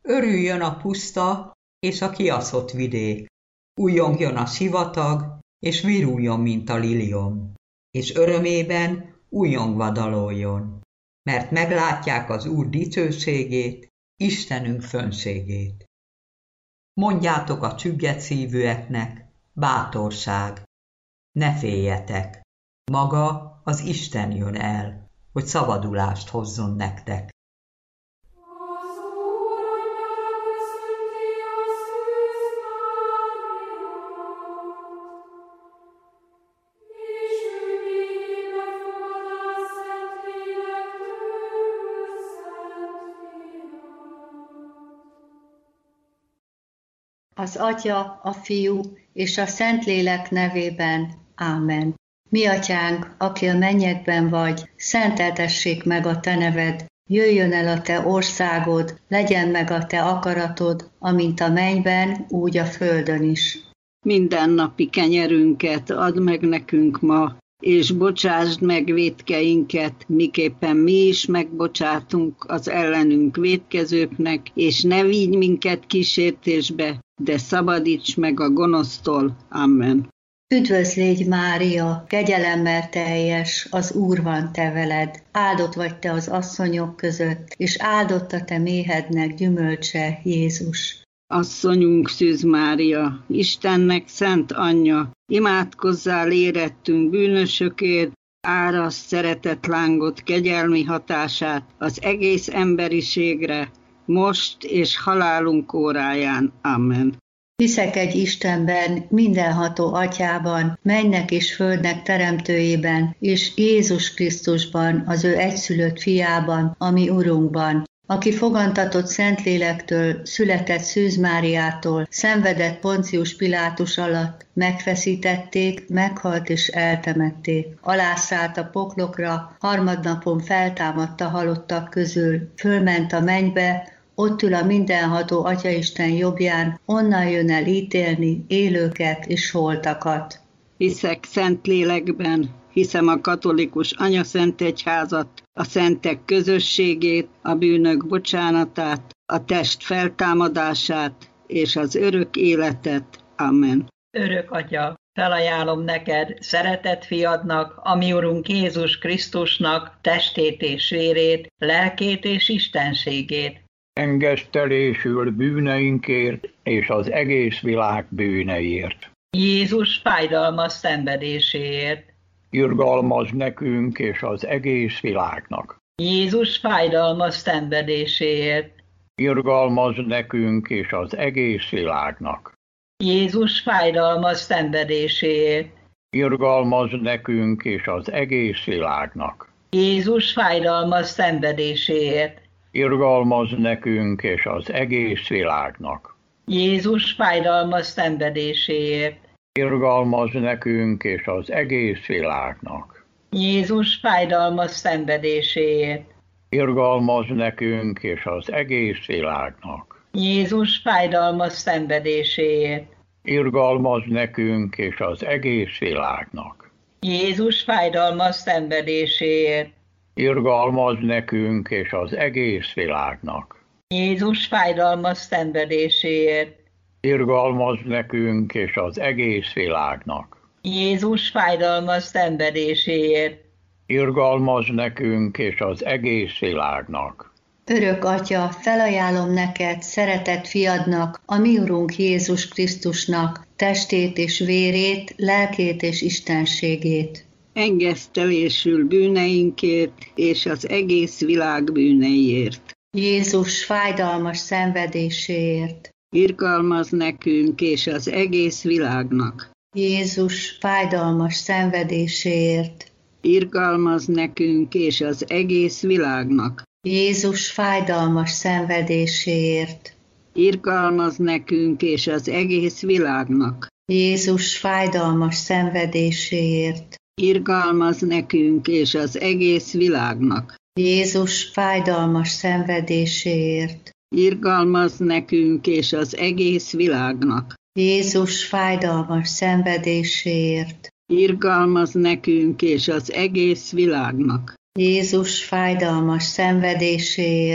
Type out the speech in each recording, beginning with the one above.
Örüljön a puszta és a kiaszott vidék, újjongjon a sivatag, és viruljon, mint a liliom, és örömében újjongva daloljon, mert meglátják az Úr dicsőségét, Istenünk fönségét. Mondjátok a csügget szívűeknek, bátorság, ne féljetek, maga az Isten jön el, hogy szabadulást hozzon nektek. Az Atya, a Fiú és a Szentlélek nevében. Ámen. Mi Atyánk, aki a mennyekben vagy, szenteltessék meg a Te neved, jöjjön el a Te országod, legyen meg a Te akaratod, amint a mennyben, úgy a földön is. Mindennapi kenyerünket add meg nekünk ma, és bocsásd meg vétkeinket, miképpen mi is megbocsátunk az ellenünk vétkezőknek, és ne vigy minket kísértésbe, de szabadíts meg a gonosztól. Amen. Üdvözl légy, Mária, kegyelemmel teljes, az Úr van te veled, áldott vagy te az asszonyok között, és áldott a te méhednek gyümölcse, Jézus. Asszonyunk Szűz Mária, Istennek szent anyja, imádkozzál érettünk bűnösökért, áraszt szeretett lángot kegyelmi hatását az egész emberiségre, most és halálunk óráján. Amen. Hiszek egy Istenben, mindenható Atyában, mennek és földnek teremtőjében, és Jézus Krisztusban, az ő egyszülött fiában, a mi Urunkban, aki fogantatott Szentlélektől, született Szűz Máriától, szenvedett Poncius Pilátus alatt, megfeszítették, meghalt és eltemették. Alászállt a poklokra, harmadnapon feltámadt a halottak közül, fölment a mennybe, ott ül a mindenható Atyaisten jobbján, onnan jön el ítélni élőket és holtakat. Hiszek Szentlélekben, hiszem a katolikus anyaszent egyházat, a szentek közösségét, a bűnök bocsánatát, a test feltámadását és az örök életet. Amen. Örök Atya, felajánlom neked, szeretett fiadnak, a mi Urunk Jézus Krisztusnak testét és vérét, lelkét és istenségét. Engesztelésül bűneinkért és az egész világ bűneiért. Jézus fájdalmas szenvedéséért. Irgalmazz nekünk és az egész világnak. Jézus fájdalmas szenvedéséért. Irgalmazz nekünk és az egész világnak. Jézus fájdalmas szenvedéséért. Irgalmazz nekünk és az egész világnak. Jézus fájdalmas szenvedéséért. Irgalmazz nekünk és az egész világnak. Jézus fájdalmas szenvedéséért. Irgalmazz nekünk és az egész világnak. Jézus fájdalmas szenvedéséért. Irgalmazz nekünk és az egész világnak. Jézus fájdalmas szenvedéséért. Irgalmazz nekünk és az egész világnak. Jézus fájdalmas szenvedéséért. Irgalmazz nekünk és az egész világnak. Jézus fájdalmas szenvedéséért. Irgalmazz nekünk és az egész világnak. Jézus fájdalmas szenvedéséért. Irgalmazz nekünk és az egész világnak. Örök Atya, felajánlom neked, szeretett fiadnak, a mi Urunk Jézus Krisztusnak, testét és vérét, lelkét és istenségét. Engesztelésül bűneinkért és az egész világ bűneiért. Jézus fájdalmas szenvedéséért. Irgalmazz nekünk és az egész világnak. Jézus fájdalmas szenvedéséért. Irgalmazz nekünk és az egész világnak. Jézus fájdalmas szenvedéséért. Irgalmazz nekünk és az egész világnak. Jézus fájdalmas szenvedéséért. Irgalmazz nekünk és az egész világnak. Jézus fájdalmas szenvedéséért. Irgalmazz nekünk és az egész világnak. Jézus fájdalmas szenvedéséért. Irgalmazz nekünk és az egész világnak. Jézus fájdalmas szenvedéséért.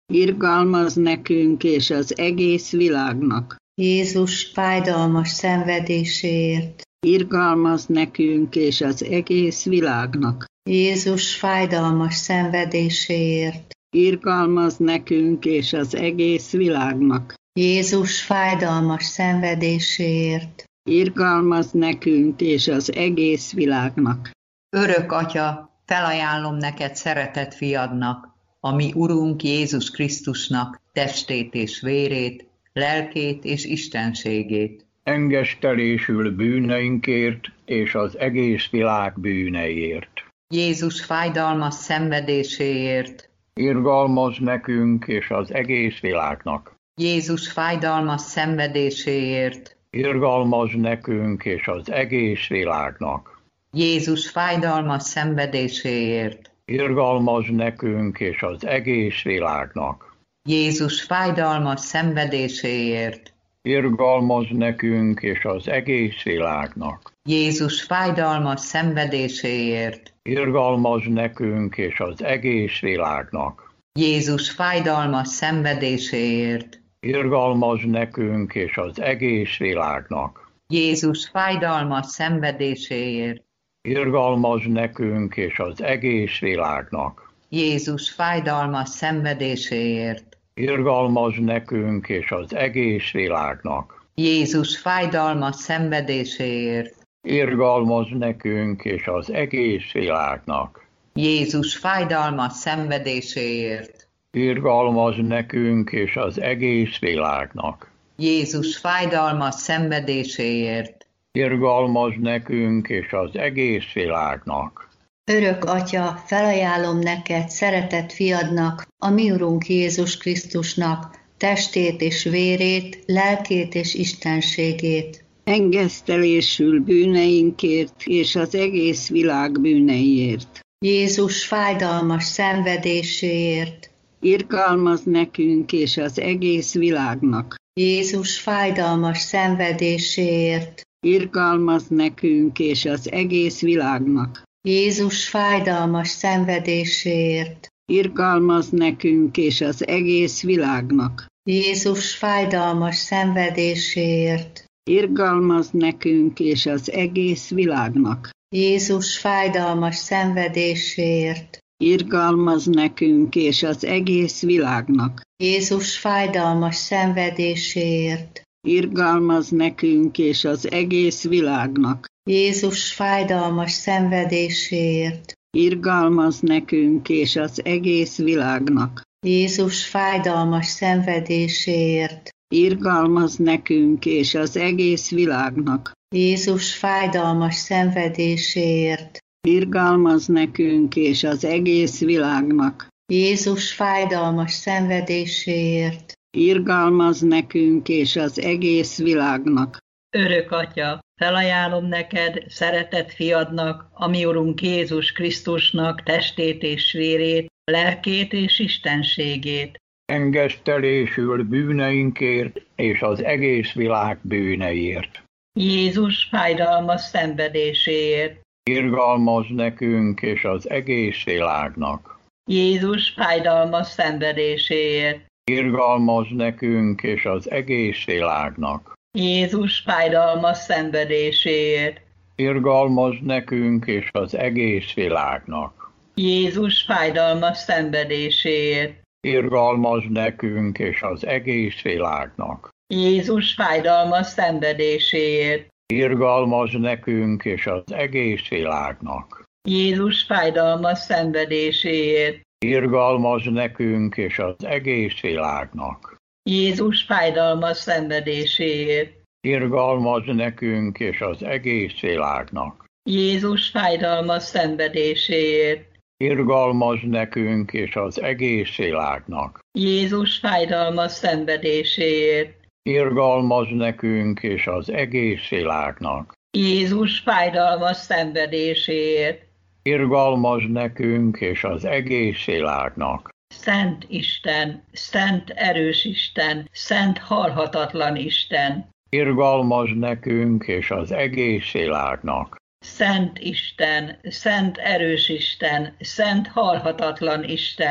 Irgalmaz nekünk és az egész világnak. Jézus fájdalmas szenvedéséért. Irgalmaz nekünk és az egész világnak. Jézus fájdalmas szenvedéséért. Irgalmaz nekünk és az egész világnak. Jézus fájdalmas szenvedéséért. Irgalmaz nekünk és az egész világnak. Örök Atya, felajánlom neked szeretett fiadnak, a mi Urunk Jézus Krisztusnak testét és vérét, lelkét és istenségét. Engesztelésül bűneinkért és az egész világ bűneiért. Jézus fájdalmas szenvedéséért. Irgalmaz nekünk és az egész világnak. Jézus fájdalmas szenvedéséért. Irgalmaz nekünk és az egész világnak. Jézus fájdalmas szenvedéséért. Irgalmaz nekünk és az egész világnak. Jézus fájdalmas szenvedéséért. Irgalmaz nekünk és az egész világnak. Jézus fájdalmas szenvedéséért. Irgalmaz nekünk és az egész világnak. Jézus fájdalmas szenvedéséért. Irgalmaz nekünk és az egész világnak. Jézus fájdalmas szenvedéséért. Irgalmaz nekünk és az egész világnak. Jézus fájdalmas szenvedéséért. Irgalmaz nekünk és az egész világnak. Jézus fájdalmas szenvedéséért. Irgalmaz nekünk és az egész világnak. Jézus fájdalmas szenvedéséért. Irgalmaz nekünk és az egész világnak. Jézus fájdalmas szenvedéséért. Irgalmaz nekünk és az egész világnak. Örök Atya, felajánlom neked szeretett fiadnak, a mi Urunk Jézus Krisztusnak testét és vérét, lelkét és istenségét. Engesztelésül bűneinkért és az egész világ bűneiért. Jézus fájdalmas szenvedéséért. Irgalmaz nekünk és az egész világnak. Jézus fájdalmas szenvedéséért. Irgalmaz nekünk és az egész világnak. Jézus fájdalmas szenvedéséért. Irgalmaz nekünk és az egész világnak. Jézus fájdalmas szenvedéséért. Irgalmaz nekünk és az egész világnak. Jézus fájdalmas szenvedéséért. Irgalmaz nekünk és az egész világnak. Jézus fájdalmas szenvedéséért. Irgalmaz nekünk és az egész világnak. Jézus fájdalmas szenvedéséért. Irgalmaz nekünk és az egész világnak. Jézus fájdalmas szenvedéséért. Irgalmaz nekünk és az egész világnak. Jézus fájdalmas szenvedéséért. Irgalmaz nekünk és az egész világnak. Jézus fájdalmas szenvedéséért. Irgalmaz nekünk és az egész világnak. Örök Atya, felajánlom neked szeretett fiadnak, a mi Urunk Jézus Krisztusnak testét és vérét, lelkét és istenségét. Engesztelésül bűneinkért és az egész világ bűneiért. Jézus fájdalmas szenvedéséért. Irgalmaz nekünk és az egész világnak. Jézus fájdalmas szenvedéséért. Irgalmaz nekünk és az egész világnak. Jézus fájdalmas szenvedéséért. Irgalmaz nekünk és az egész világnak. Jézus fájdalmas szenvedéséért. Irgalmaz nekünk és az egész világnak. Jézus fájdalmas szenvedéséért. Irgalmaz nekünk és az egész világnak. Jézus fájdalmas szenvedéséért. Irgalmaz nekünk és az egész világnak. Jézus fájdalmas szenvedéséért. Irgalmaz nekünk és az egész világnak. Jézus fájdalmas szenvedéséért. Irgalmaz nekünk és az egész világnak. Jézus fájdalmas szenvedéséért. Irgalmaz nekünk és az egész világnak. Jézus fájdalmas szenvedéséért. Irgalmaz nekünk és az egész világnak. Szent Isten, szent erős Isten, szent halhatatlan Isten. Irgalmaz nekünk és az egész világnak. Szent Isten, szent erős Isten, szent halhatatlan Isten.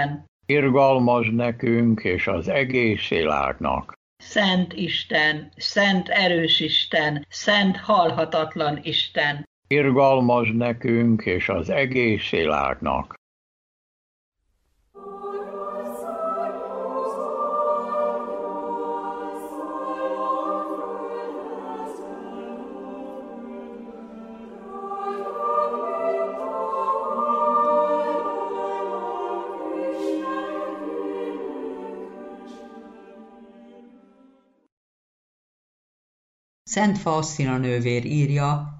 Irgalmaz nekünk és az egész világnak. Szent Isten, szent erős Isten, szent halhatatlan Isten. Irgalmaz nekünk és az egész világnak. Szent Faustina nővér írja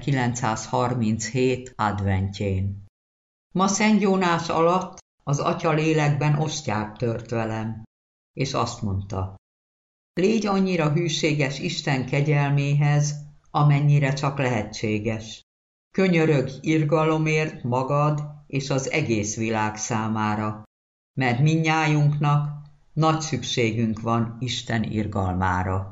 1937 adventjén. Ma Szent Jónás alatt az Atya lélekben ostját tört velem, és azt mondta: légy annyira hűséges Isten kegyelméhez, amennyire csak lehetséges. Könyörögj irgalomért magad és az egész világ számára, mert mindnyájunknak nagy szükségünk van Isten irgalmára.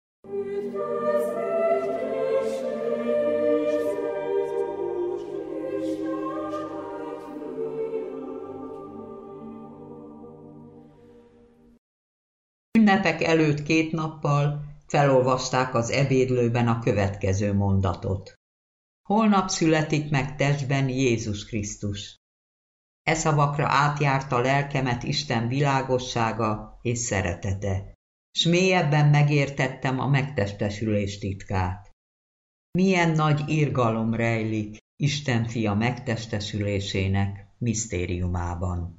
Ünnepek előtt 2 nappal felolvasták az ebédlőben a következő mondatot. Holnap születik meg testben Jézus Krisztus. E szavakra átjárta lelkemet Isten világossága és szeretete, s mélyebben megértettem a megtestesülés titkát. Milyen nagy irgalom rejlik Isten fia megtestesülésének misztériumában.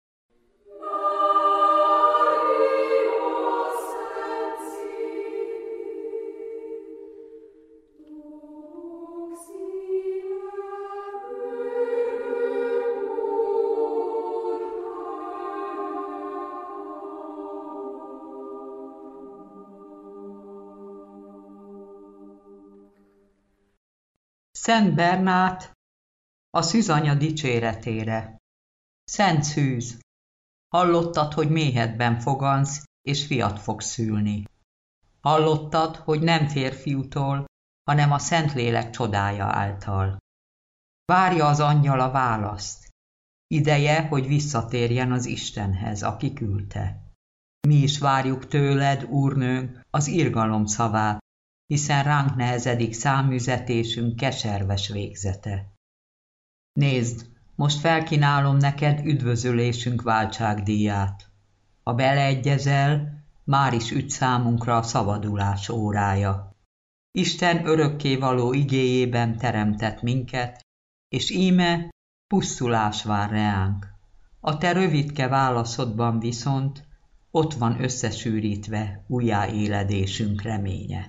Szent Bernát a szűzanya dicséretére. Szent szűz, hallottad, hogy méhedben fogansz, és fiat fogsz szülni. Hallottad, hogy nem férfiútól, hanem a Szentlélek csodája által. Várja az angyal a választ. Ideje, hogy visszatérjen az Istenhez, aki küldte. Mi is várjuk tőled, Úrnőnk, az irgalom szavát, hiszen ránk nehezedik száműzetésünk keserves végzete. Nézd, most felkínálom neked üdvözölésünk váltságdíját. Ha beleegyezel, már is üt számunkra a szabadulás órája. Isten örökkévaló igéjében teremtett minket, és íme pusztulás vár reánk. A te rövidke válaszodban viszont ott van összesűrítve újjáéledésünk reménye.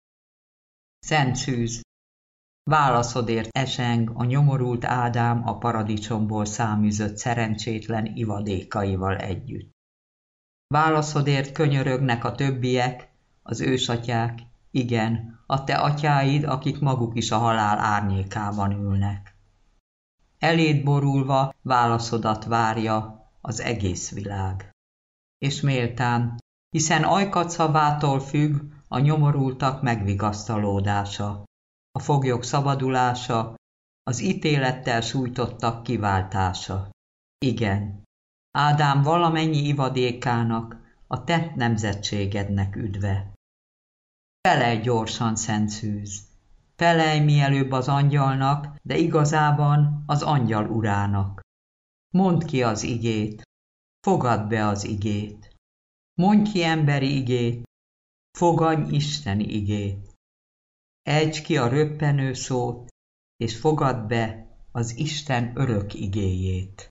Szent szűz, válaszodért eseng a nyomorult Ádám a paradicsomból száműzött szerencsétlen ivadékaival együtt. Válaszodért könyörögnek a többiek, az ősatyák, igen, a te atyáid, akik maguk is a halál árnyékában ülnek. Eléd borulva válaszodat várja az egész világ. És méltán, hiszen ajkad szavától függ a nyomorultak megvigasztalódása, a foglyok szabadulása, az ítélettel sújtottak kiváltása. Igen, Ádám valamennyi ivadékának, a te nemzetségednek üdve. Felelj gyorsan, szent szűz! Felelj mielőbb az angyalnak, de igazában az angyal urának. Mondd ki az igét, fogadd be az igét. Mondj ki emberi igét, fogadj Isteni igét. Ejtsd ki a röppenő szót, és fogadd be az Isten örök igéjét.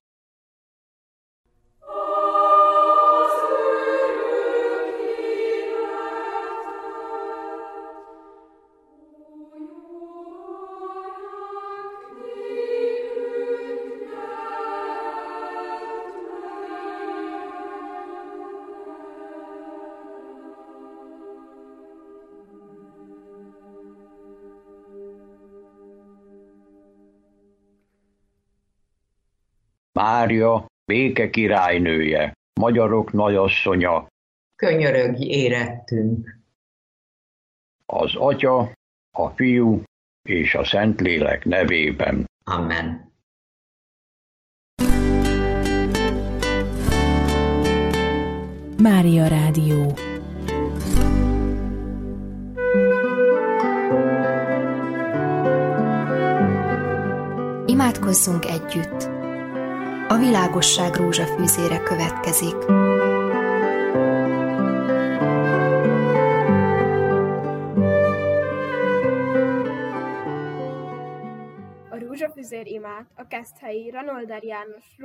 Mária, béke királynője, magyarok nagyasszonya, Könyörögj érettünk! az Atya, a Fiú és a Szentlélek nevében. Amen. Mária Rádió. Imádkozzunk együtt! A világosság rózsafűzére következik. A rózsafüzér imát a Keszthelyi Ranolder János